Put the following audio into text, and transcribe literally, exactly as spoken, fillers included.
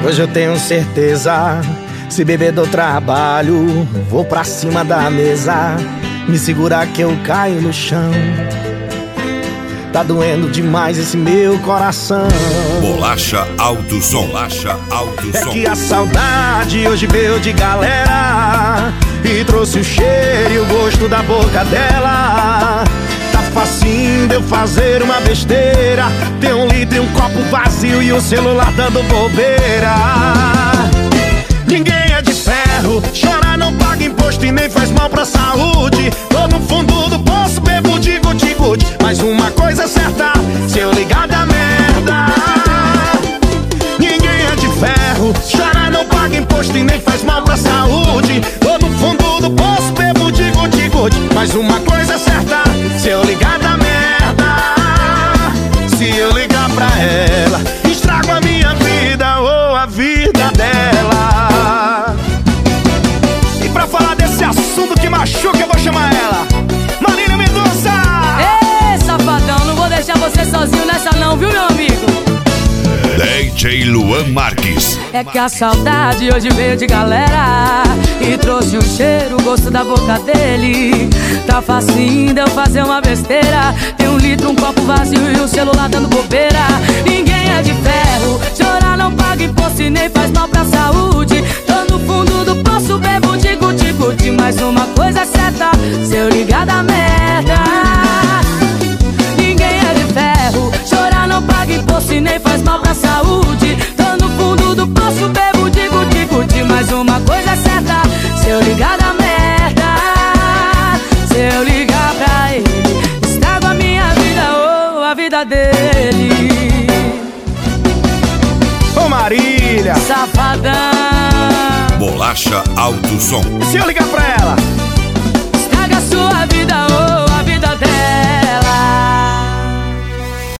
Hoje eu tenho certeza, se beber do trabalho, vou pra cima da mesa, me segurar que eu caio no chão. Tá doendo demais esse meu coração. Bolacha Alto Som, Bolacha Alto Som. É que a saudade hoje veio de galera e trouxe o cheiro e o gosto da boca dela. Tá facinho de eu fazer uma besteira, ter um litro e um copo vazio e o celular dando bobeira. Ninguém é de ferro, chorar não paga imposto e nem faz mal pra saúde. Tô no fundo do poço, bebo de guti-guti, mas uma coisa é certa, se eu ligar da merda. Ninguém é de ferro, chorar não paga imposto e nem faz mal pra saúde. Tô no fundo do poço, bebo de guti-guti, mas uma coisa é certa, se eu ligar da merda. Se eu ligar pra ela, estrago a minha vida ou a vida dela. E pra falar desse assunto que machuca, eu vou chamar ela, Marília Mendonça. Ê, safadão, não vou deixar você sozinho nessa não, viu, meu amigo? D J Luan Marques. É que a saudade hoje veio de galera e trouxe o cheiro, o gosto da boca dele. Tá facinho de eu fazer uma besteira, tem um litro, um copo vazio e o celular dando bobeira. Ninguém é de ferro, chorar não paga imposto e nem faz mal pra saúde. Tô no fundo do poço, bebo de guti-guti, mas uma coisa é certa, se eu ligar da merda. Ninguém é de ferro, chorar não paga imposto e nem faz mal pra saúde. Tô no fundo do poço, bebo de guti-guti, mas uma coisa é certa, se eu ligar da merda. Se eu ligar pra ele, estrago a minha vida ou a vida dele. Ô Marília, Safadão. Bolacha Alto Som. se eu ligar pra ela,